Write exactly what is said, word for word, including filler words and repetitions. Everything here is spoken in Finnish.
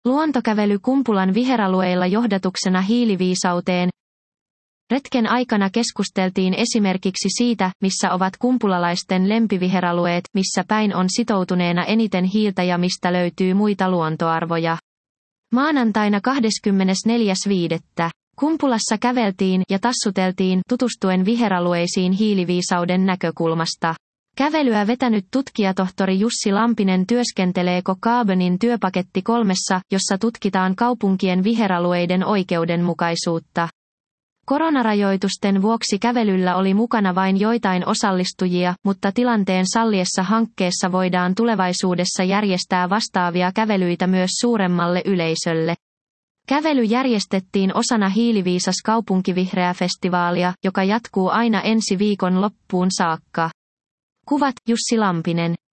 Luontokävely Kumpulan viheralueilla johdatuksena hiiliviisauteen. Retken aikana keskusteltiin esimerkiksi siitä, missä ovat kumpulalaisten lempiviheralueet, missä päin on sitoutuneena eniten hiiltä ja mistä löytyy muita luontoarvoja. Maanantaina kahdeskymmenesneljäs viidettä Kumpulassa käveltiin ja tassuteltiin tutustuen viheralueisiin hiiliviisauden näkökulmasta. Kävelyä vetänyt tutkijatohtori Jussi Lampinen työskentelee Co-Carbonin työpaketti kolmessa, jossa tutkitaan kaupunkien viheralueiden oikeudenmukaisuutta. Koronarajoitusten vuoksi kävelyllä oli mukana vain joitain osallistujia, mutta tilanteen salliessa hankkeessa voidaan tulevaisuudessa järjestää vastaavia kävelyitä myös suuremmalle yleisölle. Kävely järjestettiin osana Hiiliviisas kaupunkivihreä-festivaalia, joka jatkuu aina ensi viikon loppuun saakka. Kuvat Jussi Lampinen.